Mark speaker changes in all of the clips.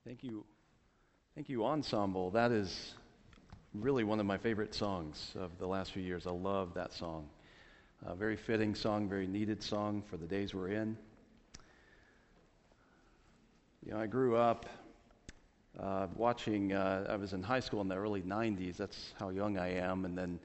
Speaker 1: Thank you. Thank you, Ensemble. That is really one of my favorite songs of the last few years. I love that song. A very fitting song, very needed song for the days we're in. You know, I grew up watching, I was in high school in the early 90s. That's how young I am. And then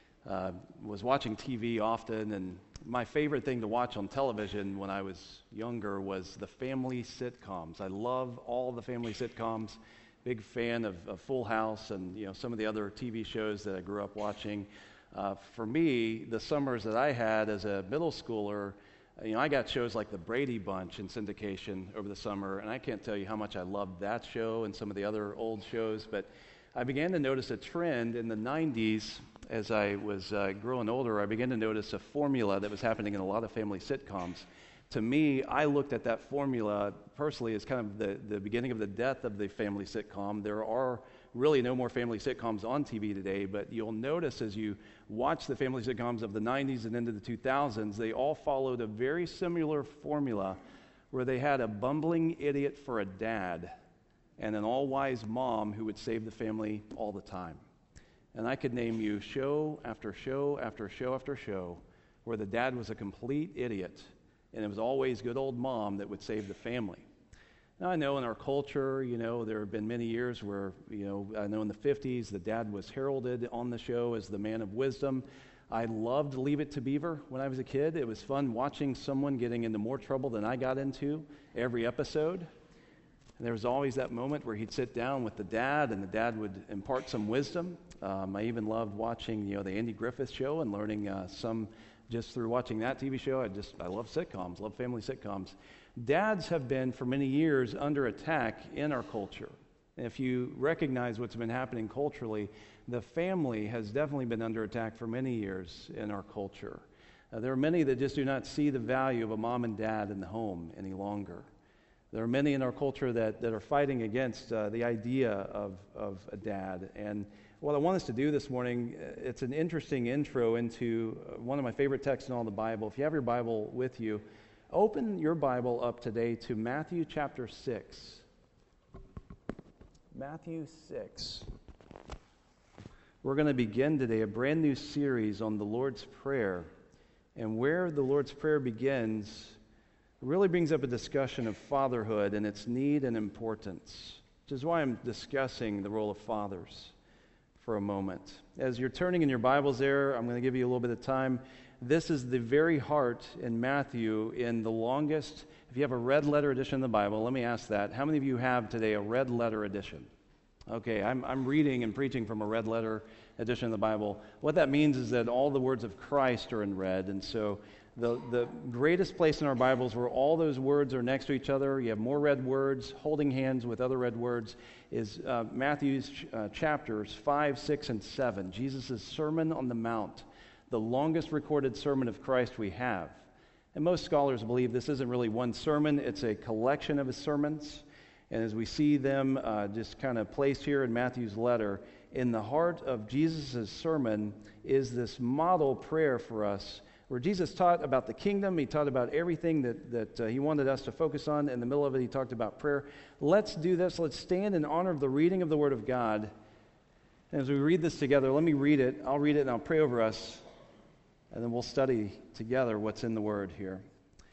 Speaker 1: was watching TV often. And my favorite thing to watch on television when I was younger was the family sitcoms. I love all the family sitcoms. Big fan of Full House and some of the other TV shows that I grew up watching. For me, the summers that I had as a middle schooler, I got shows like The Brady Bunch in syndication over the summer, and I can't tell you how much I loved that show and some of the other old shows. But I began to notice a trend in the 90s as I was growing older. I began to notice a formula that was happening in a lot of family sitcoms. To me, I looked at that formula personally as kind of the beginning of the death of the family sitcom. There are really no more family sitcoms on TV today, but you'll notice as you watch the family sitcoms of the 90s and into the 2000s, they all followed a very similar formula where they had a bumbling idiot for a dad and an all-wise mom who would save the family all the time. And I could name you show after show after show after show where the dad was a complete idiot, and it was always good old mom that would save the family. Now, I know in our culture, there have been many years where, I know in the 50s, the dad was heralded on the show as the man of wisdom. I loved Leave It to Beaver when I was a kid. It was fun watching someone getting into more trouble than I got into every episode. And there was always that moment where he'd sit down with the dad, and the dad would impart some wisdom. I even loved watching, the Andy Griffith Show and learning some just through watching that TV show. I love sitcoms, love family sitcoms. Dads have been, for many years, under attack in our culture. And if you recognize what's been happening culturally, the family has definitely been under attack for many years in our culture. There are many that just do not see the value of a mom and dad in the home any longer. There are many in our culture that are fighting against the idea of a dad. And what I want us to do this morning, it's an interesting intro into one of my favorite texts in all the Bible. If you have your Bible with you, open your Bible up today to Matthew chapter 6. Matthew 6. We're going to begin today a brand new series on the Lord's Prayer. And where the Lord's Prayer begins really brings up a discussion of fatherhood and its need and importance, which is why I'm discussing the role of fathers for a moment. As you're turning in your Bibles there, I'm going to give you a little bit of time. This is the very heart in Matthew in the longest. If you have a red letter edition of the Bible, let me ask that. How many of you have today a red letter edition? Okay, I'm reading and preaching from a red letter edition of the Bible. What that means is that all the words of Christ are in red, and so the greatest place in our Bibles where all those words are next to each other, you have more red words, holding hands with other red words, is Matthew's chapters 5, 6, and 7, Jesus' Sermon on the Mount, the longest recorded sermon of Christ we have. And most scholars believe this isn't really one sermon, it's a collection of his sermons. And as we see them just kind of placed here in Matthew's letter, in the heart of Jesus' sermon is this model prayer for us, where Jesus taught about the kingdom. He taught about everything that he wanted us to focus on. In the middle of it, he talked about prayer. Let's do this. Let's stand in honor of the reading of the Word of God. And as we read this together, let me read it. I'll read it and I'll pray over us. And then we'll study together what's in the Word here.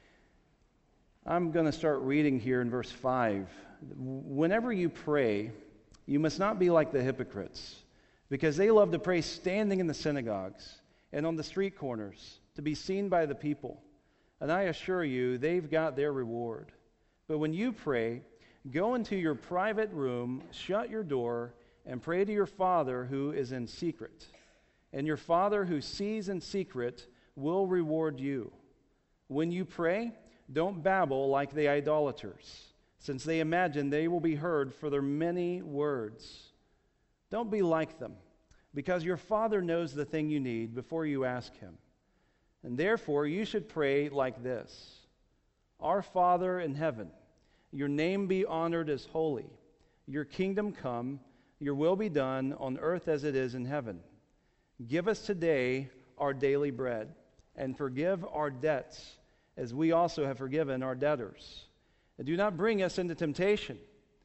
Speaker 1: I'm going to start reading here in verse 5. Whenever you pray, you must not be like the hypocrites, because they love to pray standing in the synagogues and on the street corners, to be seen by the people. And I assure you, they've got their reward. But when you pray, go into your private room, shut your door, and pray to your Father who is in secret. And your Father who sees in secret will reward you. When you pray, don't babble like the idolaters, since they imagine they will be heard for their many words. Don't be like them, because your Father knows the thing you need before you ask Him. And therefore, you should pray like this: Our Father in heaven, your name be honored as holy. Your kingdom come, your will be done on earth as it is in heaven. Give us today our daily bread, and forgive our debts as we also have forgiven our debtors. And do not bring us into temptation,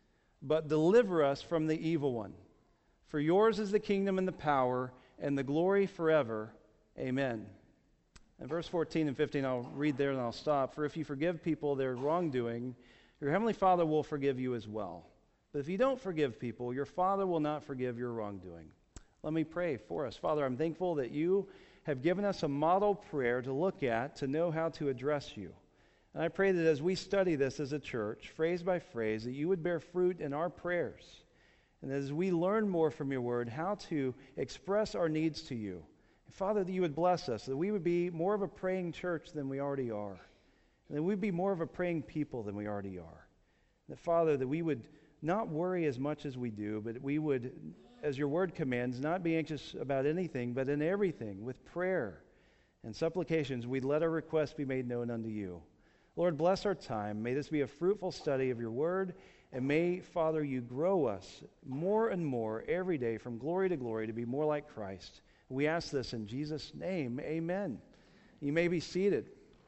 Speaker 1: but deliver us from the evil one. For yours is the kingdom and the power and the glory forever. Amen. And verse 14 and 15, I'll read there and I'll stop. For if you forgive people their wrongdoing, your heavenly Father will forgive you as well. But if you don't forgive people, your Father will not forgive your wrongdoing. Let me pray for us. Father, I'm thankful that you have given us a model prayer to look at, to know how to address you. And I pray that as we study this as a church, phrase by phrase, that you would bear fruit in our prayers. And as we learn more from your word, how to express our needs to you. Father, that you would bless us, that we would be more of a praying church than we already are. And that we'd be more of a praying people than we already are. That, Father, that we would not worry as much as we do, but we would, as your word commands, not be anxious about anything, but in everything, with prayer and supplications, we'd let our requests be made known unto you. Lord, bless our time. May this be a fruitful study of your word, and may, Father, you grow us more and more every day from glory to glory to be more like Christ. We ask this in Jesus' name. Amen. You may be seated.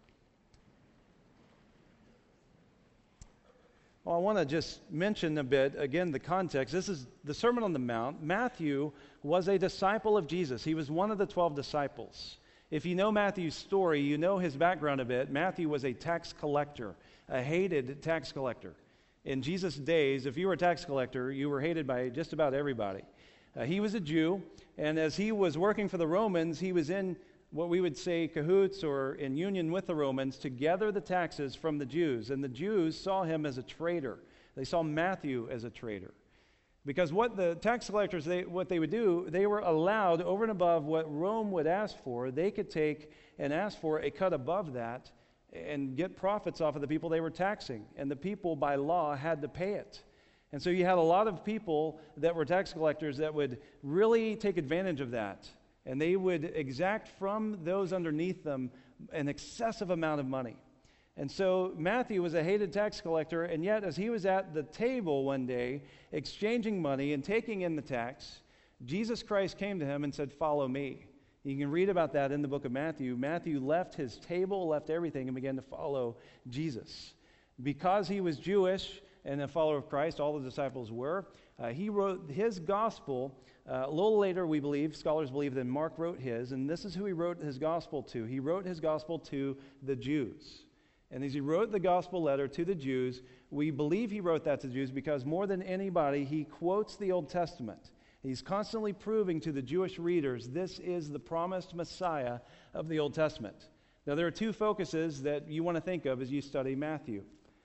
Speaker 1: Well, I want to just mention a bit, again, the context. This is the Sermon on the Mount. Matthew was a disciple of Jesus. He was one of the 12 disciples. If you know Matthew's story, you know his background a bit. Matthew was a tax collector, a hated tax collector. In Jesus' days, if you were a tax collector, you were hated by just about everybody. He was a Jew, and as he was working for the Romans, he was in what we would say cahoots or in union with the Romans to gather the taxes from the Jews. And the Jews saw him as a traitor. They saw Matthew as a traitor. Because what the tax collectors, what they would do, they were allowed over and above what Rome would ask for, they could take and ask for a cut above that and get profits off of the people they were taxing. And the people by law had to pay it. And so you had a lot of people that were tax collectors that would really take advantage of that. And they would exact from those underneath them an excessive amount of money. And so Matthew was a hated tax collector, and yet as he was at the table one day exchanging money and taking in the tax, Jesus Christ came to him and said, "Follow me." You can read about that in the book of Matthew. Matthew left his table, left everything, and began to follow Jesus. Because he was Jewish and a follower of Christ, all the disciples were, he wrote his gospel a little later, we believe, scholars believe, than Mark wrote his, and this is who he wrote his gospel to. He wrote his gospel to the Jews. And as he wrote the gospel letter to the Jews, we believe he wrote that to the Jews because more than anybody, he quotes the Old Testament. He's constantly proving to the Jewish readers this is the promised Messiah of the Old Testament. Now, there are two focuses that you want to think of as you study Matthew.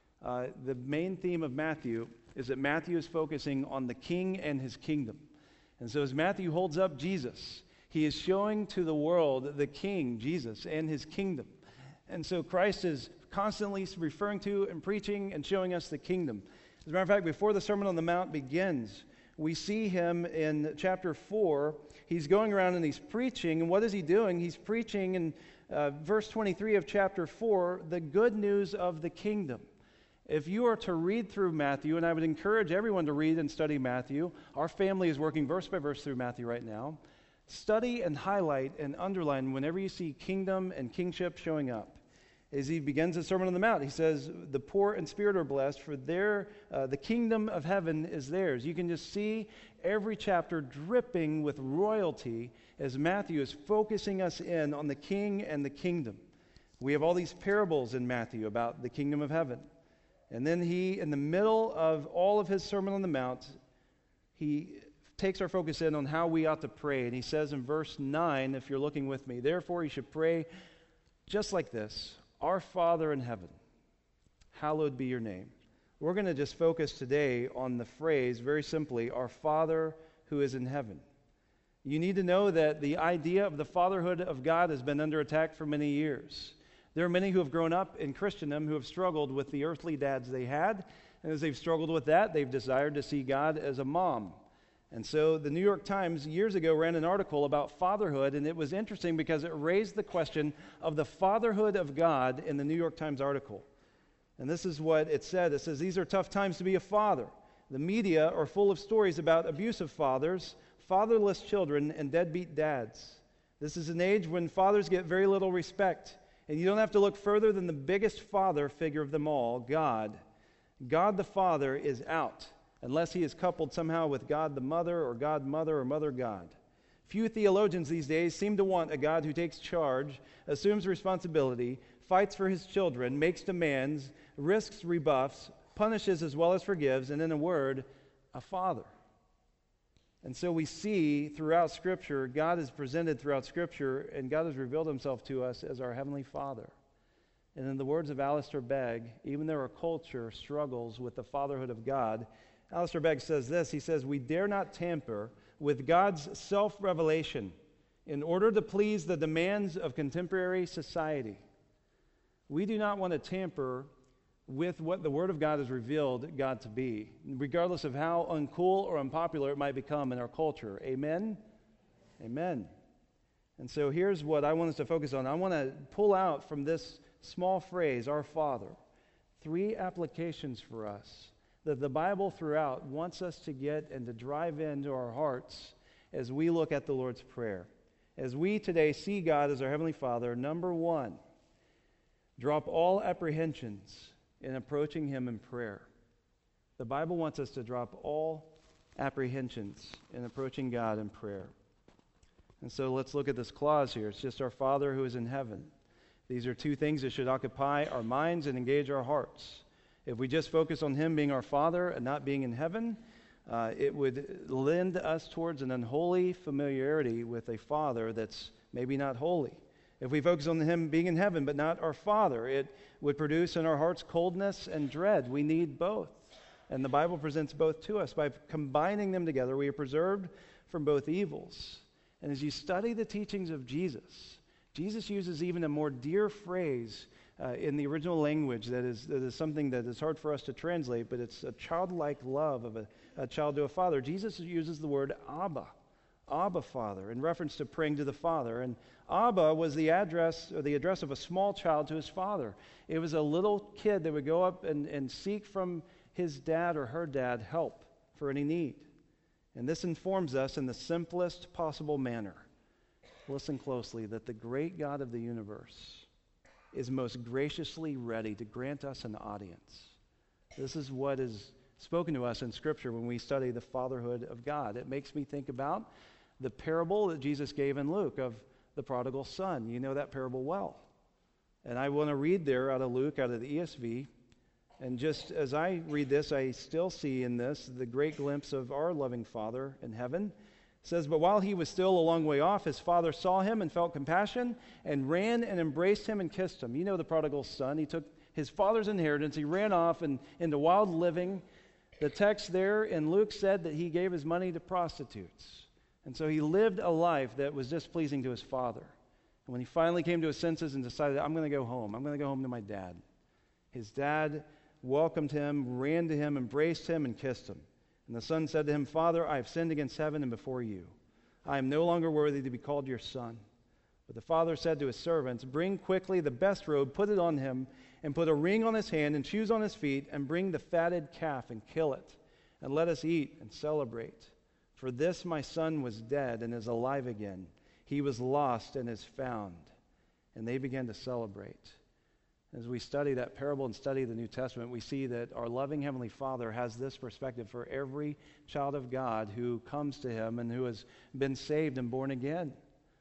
Speaker 1: The main theme of Matthew is that Matthew is focusing on the king and his kingdom. And so as Matthew holds up Jesus, he is showing to the world the king, Jesus, and his kingdom. And so Christ is constantly referring to and preaching and showing us the kingdom. As a matter of fact, before the Sermon on the Mount begins, we see him in chapter 4. He's going around and he's preaching. And what is he doing? He's preaching in verse 23 of chapter 4, the good news of the kingdom. If you are to read through Matthew, and I would encourage everyone to read and study Matthew, our family is working verse by verse through Matthew right now. Study and highlight and underline whenever you see kingdom and kingship showing up. As he begins the Sermon on the Mount, he says, the poor in spirit are blessed, for the kingdom of heaven is theirs. You can just see every chapter dripping with royalty as Matthew is focusing us in on the king and the kingdom. We have all these parables in Matthew about the kingdom of heaven. And then he, in the middle of all of his Sermon on the Mount, he takes our focus in on how we ought to pray. And he says in verse 9, if you're looking with me, therefore you should pray just like this: Our Father in heaven, hallowed be your name. We're going to just focus today on the phrase, very simply, our Father who is in heaven. You need to know that the idea of the fatherhood of God has been under attack for many years. There are many who have grown up in Christendom who have struggled with the earthly dads they had, and as they've struggled with that, they've desired to see God as a mom. And so the New York Times years ago ran an article about fatherhood, and it was interesting because it raised the question of the fatherhood of God in the New York Times article. And this is what it said. It says, these are tough times to be a father. The media are full of stories about abusive fathers, fatherless children, and deadbeat dads. This is an age when fathers get very little respect. And you don't have to look further than the biggest father figure of them all, God. God the Father is out. unless he is coupled somehow with God the Mother or God Mother or Mother God. Few theologians these days seem to want a God who takes charge, assumes responsibility, fights for his children, makes demands, risks rebuffs, punishes as well as forgives, and in a word, a father. And so we see throughout Scripture, God is presented throughout Scripture, and God has revealed himself to us as our Heavenly Father. And in the words of Alistair Begg, even though our culture struggles with the fatherhood of God, Alistair Begg says this, he says, "We dare not tamper with God's self-revelation in order to please the demands of contemporary society. We do not want to tamper with what the Word of God has revealed God to be, regardless of how uncool or unpopular it might become in our culture." Amen? Amen. And so here's what I want us to focus on. I want to pull out from this small phrase, our Father, 3 applications for us that the Bible throughout wants us to get and to drive into our hearts as we look at the Lord's Prayer. As we today see God as our Heavenly Father, number 1, drop all apprehensions in approaching Him in prayer. The Bible wants us to drop all apprehensions in approaching God in prayer. And so let's look at this clause here. It's just our Father who is in heaven. These are 2 things that should occupy our minds and engage our hearts. If we just focus on Him being our Father and not being in heaven, it would lend us towards an unholy familiarity with a Father that's maybe not holy. If we focus on Him being in heaven but not our Father, it would produce in our hearts coldness and dread. We need both. And the Bible presents both to us. By combining them together, we are preserved from both evils. And as you study the teachings of Jesus, Jesus uses even a more dear phrase in the original language that is something that is hard for us to translate, but it's a childlike love of a child to a father. Jesus uses the word Abba, Abba Father, in reference to praying to the Father. And Abba was the address of a small child to his father. It was a little kid that would go up and seek from his dad or her dad help for any need. And this informs us in the simplest possible manner. Listen closely, that the great God of the universe is most graciously ready to grant us an audience. This is what is spoken to us in Scripture when we study the fatherhood of God. It makes me think about the parable that Jesus gave in Luke of the prodigal son. You know that parable well. And I want to read there out of Luke, out of the ESV. And just as I read this, I still see in this the great glimpse of our loving Father in heaven. It says, "But while he was still a long way off, his father saw him and felt compassion and ran and embraced him and kissed him." You know the prodigal son. He took his father's inheritance. He ran off into wild living. The text there in Luke said that he gave his money to prostitutes. And so he lived a life that was displeasing to his father. And when he finally came to his senses and decided, I'm going to go home. I'm going to go home to my dad. His dad welcomed him, ran to him, embraced him, and kissed him. And the son said to him, "Father, I have sinned against heaven and before you. I am no longer worthy to be called your son." But the father said to his servants, "Bring quickly the best robe, put it on him, and put a ring on his hand and shoes on his feet, and bring the fatted calf and kill it, and let us eat and celebrate. For this my son was dead and is alive again. He was lost and is found." And they began to celebrate. As we study that parable and study the New Testament, we see that our loving Heavenly Father has this perspective for every child of God who comes to Him and who has been saved and born again.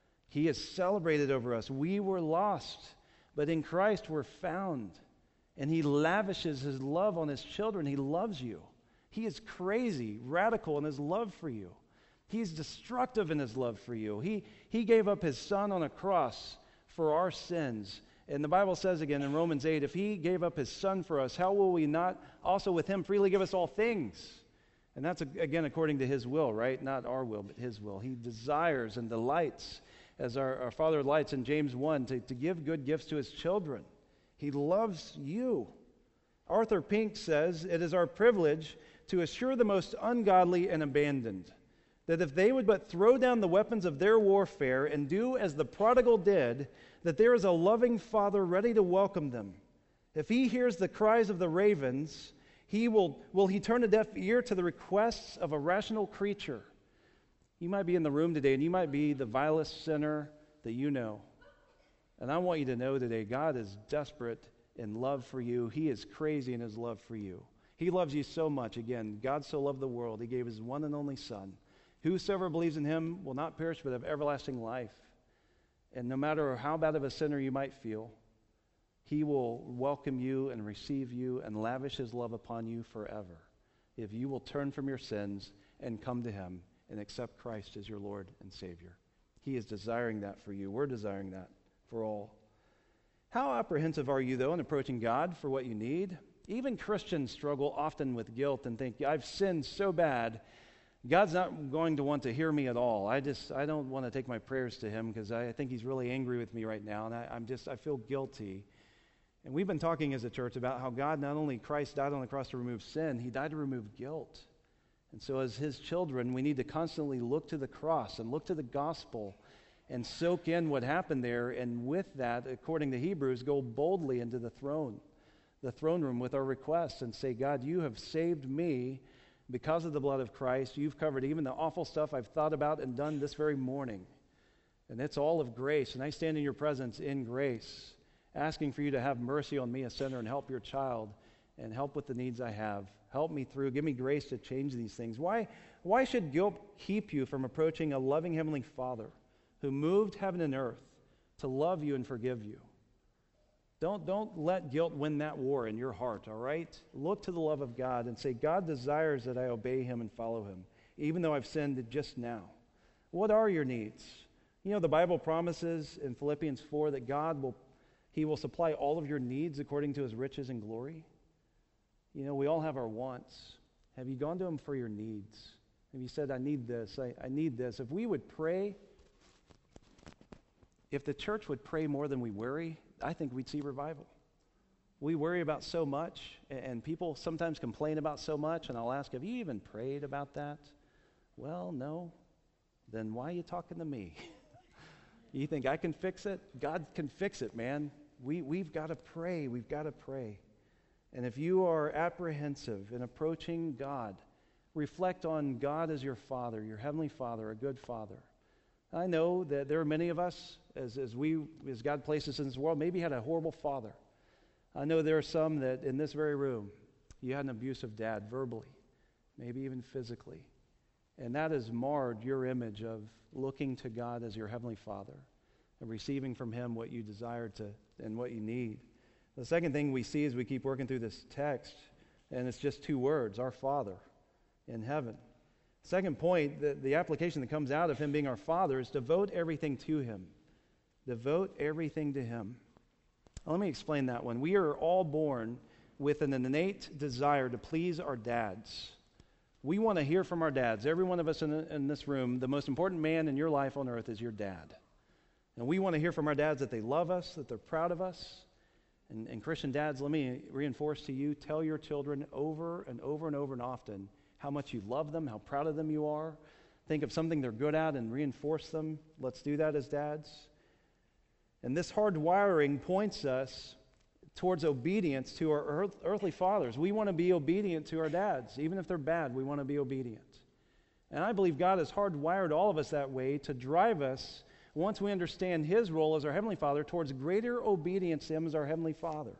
Speaker 1: He is celebrated over us. We were lost, but in Christ we're found. And He lavishes His love on His children. He loves you. He is crazy, radical in His love for you. He's destructive in His love for you. He gave up His Son on a cross for our sins. And the Bible says again in Romans 8, if He gave up His Son for us, how will we not also with Him freely give us all things? And that's, again, according to His will, right? Not our will, but His will. He desires and delights, as our Father delights in James 1, to give good gifts to His children. He loves you. Arthur Pink says, "It is our privilege to assure the most ungodly and abandoned that if they would but throw down the weapons of their warfare and do as the prodigal did, that there is a loving Father ready to welcome them. If He hears the cries of the ravens, will He turn a deaf ear to the requests of a rational creature?" You might be in the room today and you might be the vilest sinner that you know. And I want you to know today, God is desperate in love for you. He is crazy in His love for you. He loves you so much. Again, God so loved the world, he gave his one and only Son. Whosoever believes in him will not perish but have everlasting life. And no matter how bad of a sinner you might feel, he will welcome you and receive you and lavish his love upon you forever if you will turn from your sins and come to him and accept Christ as your Lord and Savior. He is desiring that for you. We're desiring that for all. How apprehensive are you, though, in approaching God for what you need? Even Christians struggle often with guilt and think, I've sinned so bad, God's not going to want to hear me at all. I don't want to take my prayers to him because I think he's really angry with me right now, and I feel guilty. And we've been talking as a church about how God, not only Christ died on the cross to remove sin, he died to remove guilt. And so as his children, we need to constantly look to the cross and look to the gospel and soak in what happened there. And with that, according to Hebrews, go boldly into the throne room with our requests and say, God, you have saved me because of the blood of Christ. You've covered even the awful stuff I've thought about and done this very morning. And it's all of grace. And I stand in your presence in grace, asking for you to have mercy on me, a sinner, and help your child and help with the needs I have. Help me through. Give me grace to change these things. Why should guilt keep you from approaching a loving Heavenly Father who moved heaven and earth to love you and forgive you? Don't let guilt win that war in your heart, all right? Look to the love of God and say, God desires that I obey him and follow him, even though I've sinned just now. What are your needs? You know, the Bible promises in Philippians 4 that he will supply all of your needs according to his riches and glory. You know, we all have our wants. Have you gone to him for your needs? Have you said, I need this, I need this? If we would pray, if the church would pray more than we worry, I think we'd see revival. We worry about so much, and people sometimes complain about so much, and I'll ask, have you even prayed about that? Well, no. Then why are you talking to me? You think I can fix it? God can fix it, man. We've got to pray. We've got to pray. And if you are apprehensive in approaching God, reflect on God as your Father, your Heavenly Father, a good Father. I know that there are many of us, as God placed us in this world, maybe had a horrible father. I know there are some that in this very room, you had an abusive dad verbally, maybe even physically. And that has marred your image of looking to God as your Heavenly Father and receiving from him what you desire to and what you need. The second thing we see as we keep working through this text, and it's just two words, our Father in heaven. Second point, the application that comes out of him being our Father is devote everything to him. Devote everything to him. Now, let me explain that one. We are all born with an innate desire to please our dads. We want to hear from our dads. Every one of us in this room, the most important man in your life on earth is your dad. And we want to hear from our dads that they love us, that they're proud of us. And Christian dads, let me reinforce to you, tell your children over and over and over and often how much you love them, how proud of them you are. Think of something they're good at and reinforce them. Let's do that as dads. And this hard wiring points us towards obedience to our earthly fathers. We want to be obedient to our dads. Even if they're bad, we want to be obedient. And I believe God has hardwired all of us that way to drive us, once we understand his role as our Heavenly Father, towards greater obedience to him as our Heavenly Father.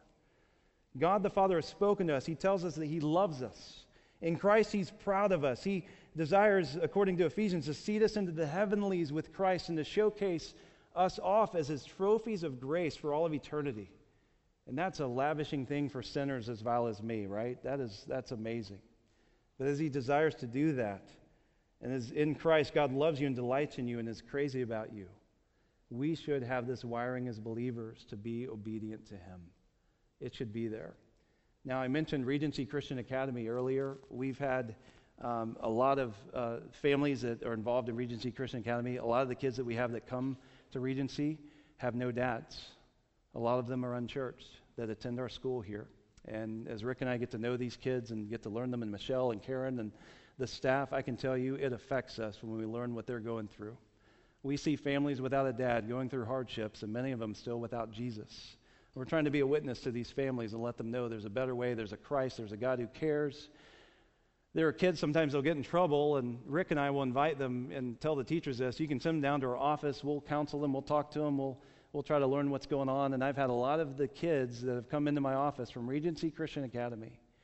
Speaker 1: God the Father has spoken to us. He tells us that he loves us. In Christ, he's proud of us. He desires, according to Ephesians, to seat us into the heavenlies with Christ and to showcase us off as his trophies of grace for all of eternity. And that's a lavishing thing for sinners as vile as me, right? That's amazing. But as he desires to do that, and as in Christ, God loves you and delights in you and is crazy about you, we should have this wiring as believers to be obedient to him. It should be there. Now, I mentioned Regency Christian Academy earlier. We've had a lot of families that are involved in Regency Christian Academy. A lot of the kids that we have that come to Regency have no dads. A lot of them are unchurched that attend our school here. And as Rick and I get to know these kids and get to learn them, and Michelle and Karen and the staff, I can tell you it affects us when we learn what they're going through. We see families without a dad going through hardships, and many of them still without Jesus. We're trying to be a witness to these families and let them know there's a better way, there's a Christ, there's a God who cares. There are kids, sometimes they'll get in trouble, and Rick and I will invite them and tell the teachers this. You can send them down to our office, we'll counsel them, we'll talk to them, we'll try to learn what's going on. And I've had a lot of the kids that have come into my office from Regency Christian Academy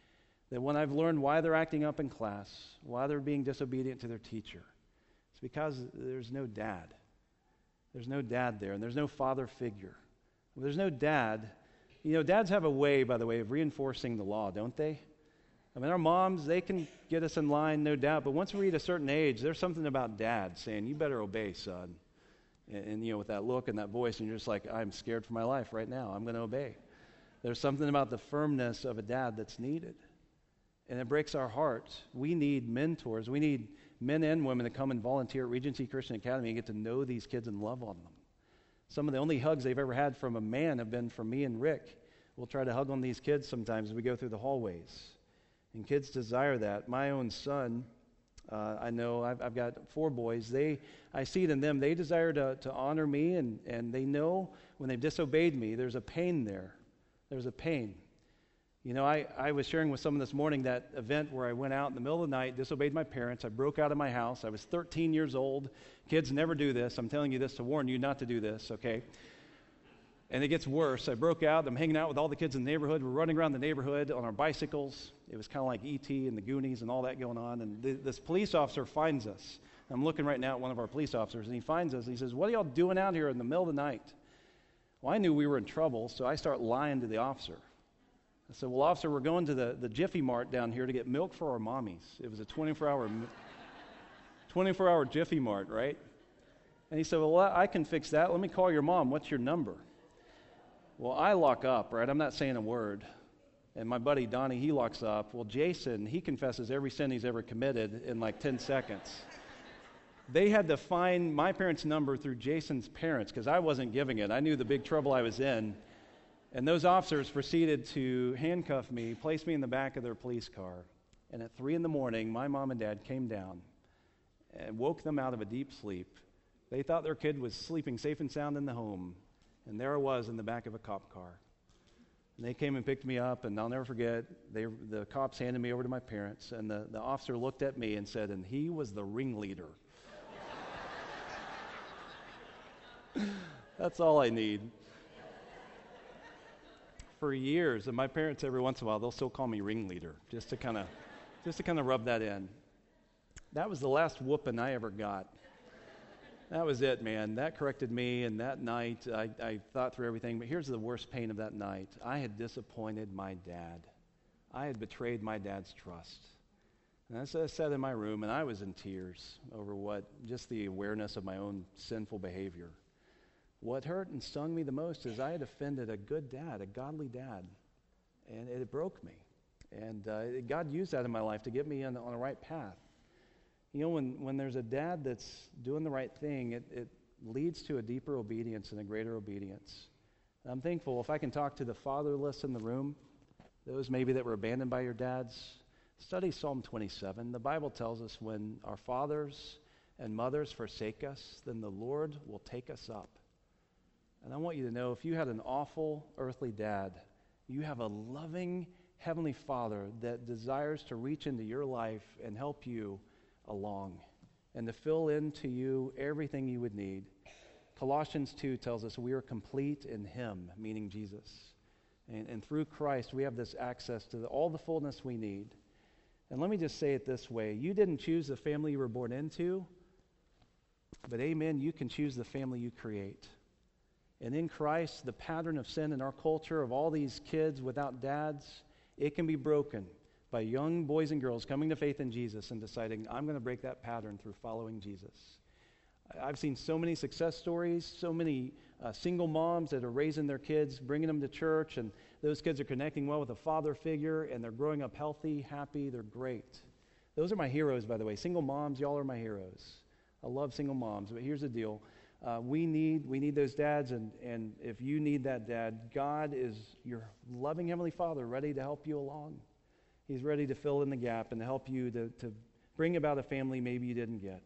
Speaker 1: That when I've learned why they're acting up in class, why they're being disobedient to their teacher, it's because there's no dad. There's no dad there, and there's no father figure. When there's no dad, dads have a way, by the way, of reinforcing the law, don't they? I mean, our moms, they can get us in line, no doubt, but once we reach a certain age, there's something about dad saying, you better obey, son. And with that look and that voice, and you're just like, I'm scared for my life right now. I'm going to obey. There's something about the firmness of a dad that's needed. And it breaks our hearts. We need mentors. We need men and women to come and volunteer at Regency Christian Academy and get to know these kids and love on them. Some of the only hugs they've ever had from a man have been from me and Rick. We'll try to hug on these kids sometimes as we go through the hallways. And kids desire that. My own son, I know I've got 4 boys. I see it in them. They desire to honor me, and they know when they've disobeyed me, there's a pain there. There's a pain. I was sharing with someone this morning that event where I went out in the middle of the night, disobeyed my parents. I broke out of my house. I was 13 years old. Kids never do this. I'm telling you this to warn you not to do this, okay? And it gets worse. I broke out. I'm hanging out with all the kids in the neighborhood. We're running around the neighborhood on our bicycles. It was kind of like E.T. and the Goonies and all that going on. And this police officer finds us. I'm looking right now at one of our police officers, and he finds us. And he says, what are y'all doing out here in the middle of the night? Well, I knew we were in trouble, so I start lying to the officer. I said, well, officer, we're going to the Jiffy Mart down here to get milk for our mommies. It was a 24-hour Jiffy Mart, right? And he said, well, I can fix that. Let me call your mom. What's your number? Well, I lock up, right? I'm not saying a word. And my buddy Donnie, he locks up. Well, Jason, he confesses every sin he's ever committed in like 10 seconds. They had to find my parents' number through Jason's parents because I wasn't giving it. I knew the big trouble I was in. And those officers proceeded to handcuff me, place me in the back of their police car. And at 3 a.m, my mom and dad came down and woke them out of a deep sleep. They thought their kid was sleeping safe and sound in the home. And there I was in the back of a cop car. And they came and picked me up, and I'll never forget, the cops handed me over to my parents. And the officer looked at me and said, and he was the ringleader. That's all I need. For years, and my parents every once in a while, they'll still call me ringleader, just to kind of rub that in. That was the last whooping I ever got. That was it, man. That corrected me, and that night, I thought through everything, but here's the worst pain of that night. I had disappointed my dad. I had betrayed my dad's trust. And I sat in my room, and I was in tears over just the awareness of my own sinful behavior. What hurt and stung me the most is I had offended a good dad, a godly dad, and it broke me. And God used that in my life to get me on a right path. When there's a dad that's doing the right thing, it leads to a deeper obedience and a greater obedience. And I'm thankful if I can talk to the fatherless in the room, those maybe that were abandoned by your dads. Study Psalm 27. The Bible tells us when our fathers and mothers forsake us, then the Lord will take us up. And I want you to know, if you had an awful earthly dad, you have a loving Heavenly Father that desires to reach into your life and help you along and to fill into you everything you would need. Colossians 2 tells us we are complete in Him, meaning Jesus. And through Christ, we have this access to all the fullness we need. And let me just say it this way. You didn't choose the family you were born into, but amen, you can choose the family you create. And in Christ, the pattern of sin in our culture of all these kids without dads, it can be broken by young boys and girls coming to faith in Jesus and deciding, I'm going to break that pattern through following Jesus. I've seen so many success stories, so many single moms that are raising their kids, bringing them to church, and those kids are connecting well with a father figure, and they're growing up healthy, happy, they're great. Those are my heroes, by the way. Single moms, y'all are my heroes. I love single moms, but here's the deal. We need those dads, and if you need that dad, God is your loving Heavenly Father ready to help you along. He's ready to fill in the gap and to help you to bring about a family maybe you didn't get.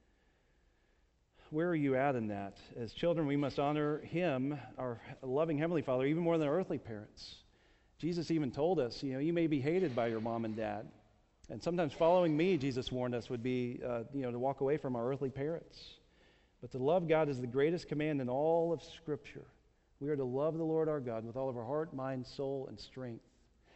Speaker 1: Where are you at in that? As children, we must honor Him, our loving Heavenly Father, even more than our earthly parents. Jesus even told us, you may be hated by your mom and dad. And sometimes following me, Jesus warned us, would be, to walk away from our earthly parents. But to love God is the greatest command in all of Scripture. We are to love the Lord our God with all of our heart, mind, soul, and strength.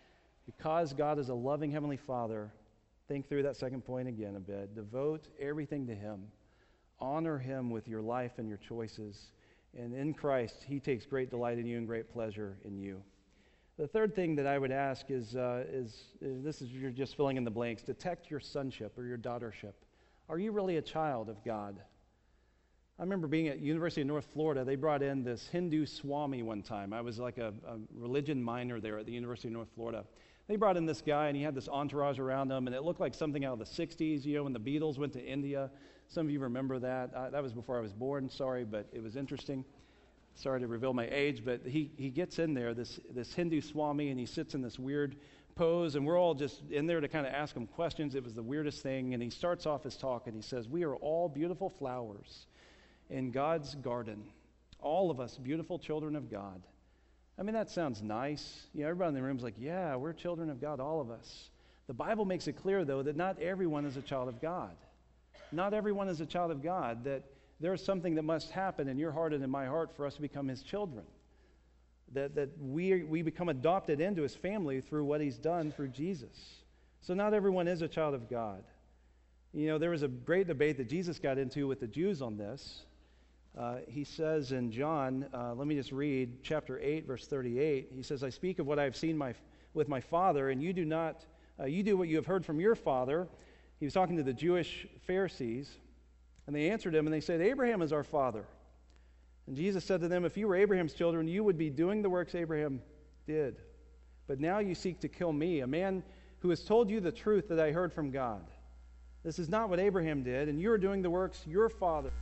Speaker 1: Because God is a loving Heavenly Father, think through that second point again a bit. Devote everything to Him. Honor Him with your life and your choices. And in Christ, He takes great delight in you and great pleasure in you. The third thing that I would ask is this is, you're just filling in the blanks, detect your sonship or your daughtership. Are you really a child of God? I remember being at University of North Florida. They brought in this Hindu Swami one time. I was like a religion minor there at the University of North Florida. They brought in this guy, and he had this entourage around him, and it looked like something out of the 60s, when the Beatles went to India. Some of you remember that. That was before I was born, sorry, but it was interesting. Sorry to reveal my age, but he gets in there, this Hindu Swami, and he sits in this weird pose, and we're all just in there to kind of ask him questions. It was the weirdest thing, and he starts off his talk, and he says, "We are all beautiful flowers in God's garden, all of us beautiful children of God." I mean, that sounds nice. Everybody in the room's like, yeah, we're children of God, all of us. The Bible makes it clear, though, that not everyone is a child of God. Not everyone is a child of God, that there's something that must happen in your heart and in my heart for us to become His children. That we become adopted into His family through what He's done through Jesus. So not everyone is a child of God. There was a great debate that Jesus got into with the Jews on this. He says in John, let me just read chapter 8, verse 38. He says, "I speak of what I have seen with my Father, and you do not. You do what you have heard from your father." He was talking to the Jewish Pharisees, and they answered him, and they said, "Abraham is our father." And Jesus said to them, "If you were Abraham's children, you would be doing the works Abraham did. But now you seek to kill me, a man who has told you the truth that I heard from God. This is not what Abraham did, and you are doing the works your father."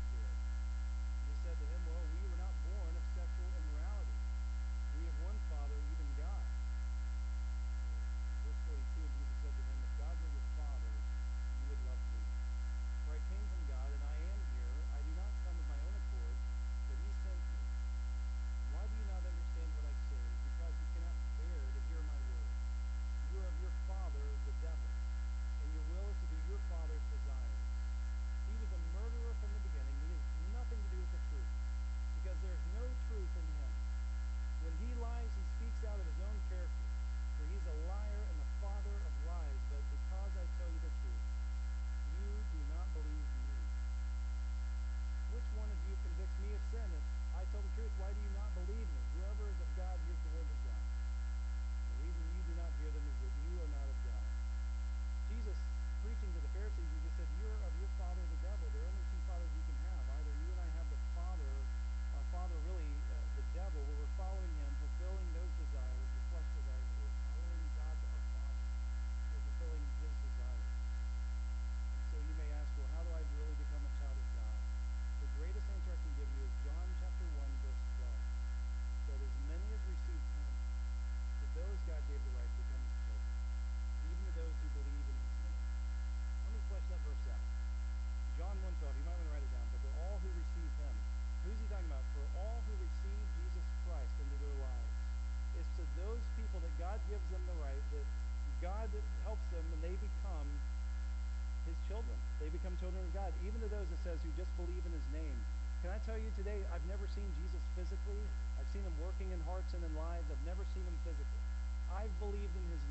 Speaker 1: Children of God, even to those it says who just believe in His name. Can I tell you today, I've never seen Jesus physically. I've seen Him working in hearts and in lives. I've never seen Him physically. I've believed in His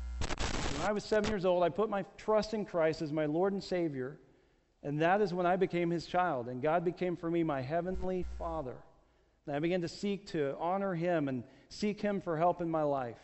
Speaker 1: name. When I was 7 years old, I put my trust in Christ as my Lord and Savior, and that is when I became His child, and God became for me my heavenly Father. And I began to seek to honor Him and seek Him for help in my life.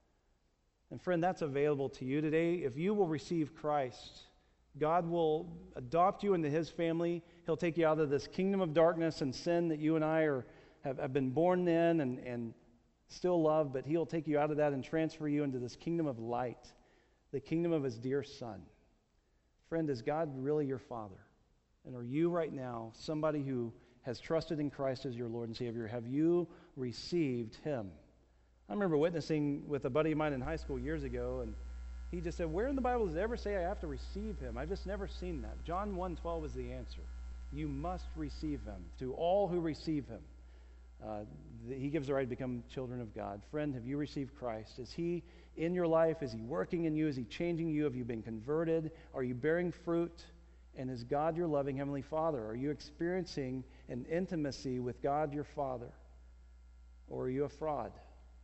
Speaker 1: And friend, that's available to you today. If you will receive Christ, God will adopt you into His family. He'll take you out of this kingdom of darkness and sin that you and I have been born in and still love, but He'll take you out of that and transfer you into this kingdom of light, the kingdom of His dear Son. Friend, is God really your Father? And are you right now somebody who has trusted in Christ as your Lord and Savior? Have you received Him? I remember witnessing with a buddy of mine in high school years ago, and he just said, "Where in the Bible does it ever say I have to receive Him? I've just never seen that." John 1:12 is the answer. You must receive Him. To all who receive Him, He gives the right to become children of God. Friend, have you received Christ? Is He in your life? Is He working in you? Is He changing you? Have you been converted? Are you bearing fruit? And is God your loving Heavenly Father? Are you experiencing an intimacy with God your Father? Or are you a fraud?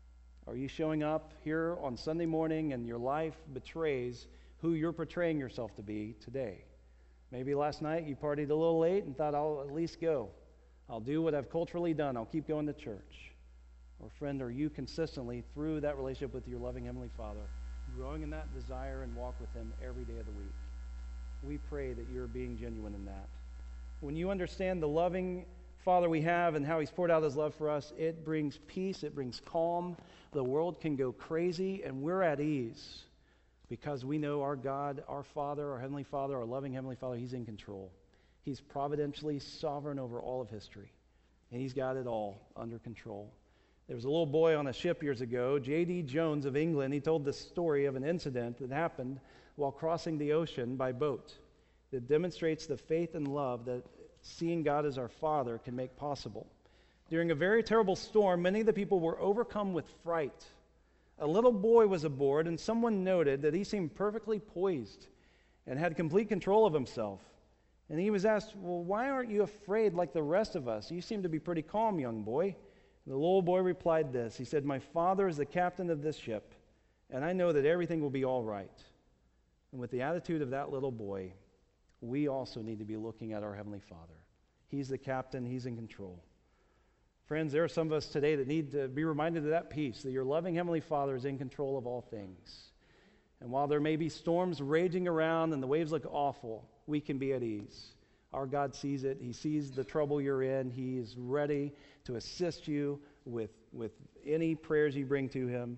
Speaker 1: Are you showing up here on Sunday morning and your life betrays who you're portraying yourself to be today? Maybe last night you partied a little late and thought, I'll at least go. I'll do what I've culturally done. I'll keep going to church. Or friend, are you consistently, through that relationship with your loving Heavenly Father, growing in that desire and walk with Him every day of the week? We pray that you're being genuine in that. When you understand the loving Father we have and how He's poured out His love for us, it brings peace, it brings calm. The world can go crazy, and we're at ease because we know our God, our Father, our Heavenly Father, our loving Heavenly Father, He's in control. He's providentially sovereign over all of history, and He's got it all under control. There was a little boy on a ship years ago, J.D. Jones of England. He told the story of an incident that happened while crossing the ocean by boat that demonstrates the faith and love that seeing God as our Father can make possible. During a very terrible storm, many of the people were overcome with fright. A little boy was aboard, and someone noted that he seemed perfectly poised and had complete control of himself. And he was asked, well, why aren't you afraid like the rest of us? You seem to be pretty calm, young boy. The little boy replied this. He said, my father is the captain of this ship, and I know that everything will be all right. And with the attitude of that little boy, we also need to be looking at our Heavenly Father. He's the captain. He's in control. Friends, there are some of us today that need to be reminded of that peace, that your loving Heavenly Father is in control of all things. And while there may be storms raging around and the waves look awful, we can be at ease. Our God sees it. He sees the trouble you're in. He is ready to assist you with any prayers you bring to Him.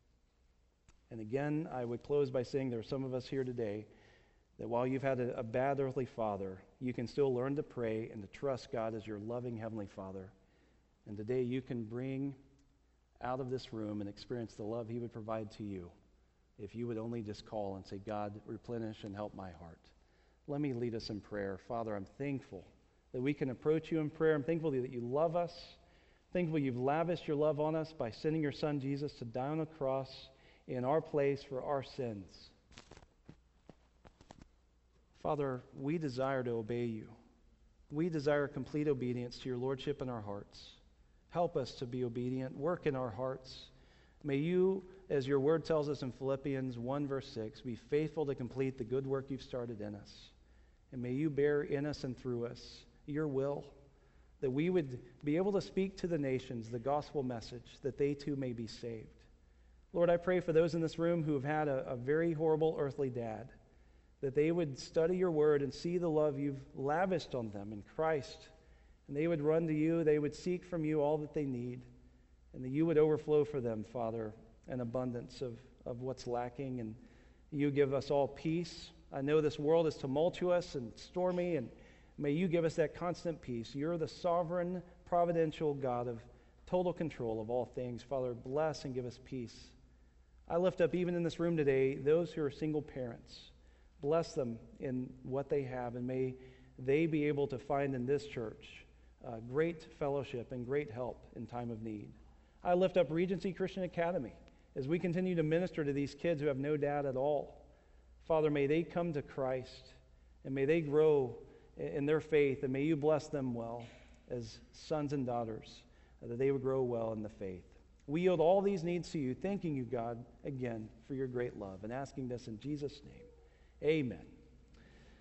Speaker 1: And again, I would close by saying there are some of us here today that while you've had a bad earthly father, you can still learn to pray and to trust God as your loving Heavenly Father. And today you can bring out of this room and experience the love He would provide to you if you would only just call and say, God, replenish and help my heart. Let me lead us in prayer. Father, I'm thankful that we can approach you in prayer. I'm thankful that you love us. Thankful you've lavished your love on us by sending your Son Jesus to die on a cross in our place for our sins. Father, we desire to obey you. We desire complete obedience to your Lordship in our hearts. Help us to be obedient. Work in our hearts. May you, as your word tells us in Philippians 1 verse 6, be faithful to complete the good work you've started in us. And may you bear in us and through us your will, that we would be able to speak to the nations the gospel message, that they too may be saved. Lord, I pray for those in this room who have had a very horrible earthly dad, that they would study your word and see the love you've lavished on them in Christ, and they would run to you, they would seek from you all that they need, and that you would overflow for them, Father, an abundance of what's lacking, and you give us all peace. I know this world is tumultuous and stormy, and may you give us that constant peace. You're the sovereign, providential God of total control of all things. Father, bless and give us peace. I lift up, even in this room today, those who are single parents. Bless them in what they have, and may they be able to find in this church great fellowship and great help in time of need. I lift up Regency Christian Academy as we continue to minister to these kids who have no dad at all. Father, may they come to Christ, and may they grow in their faith, and may you bless them well as sons and daughters, that they would grow well in the faith. We yield all these needs to you, thanking you, God, again, for your great love, and asking this in Jesus' name. Amen.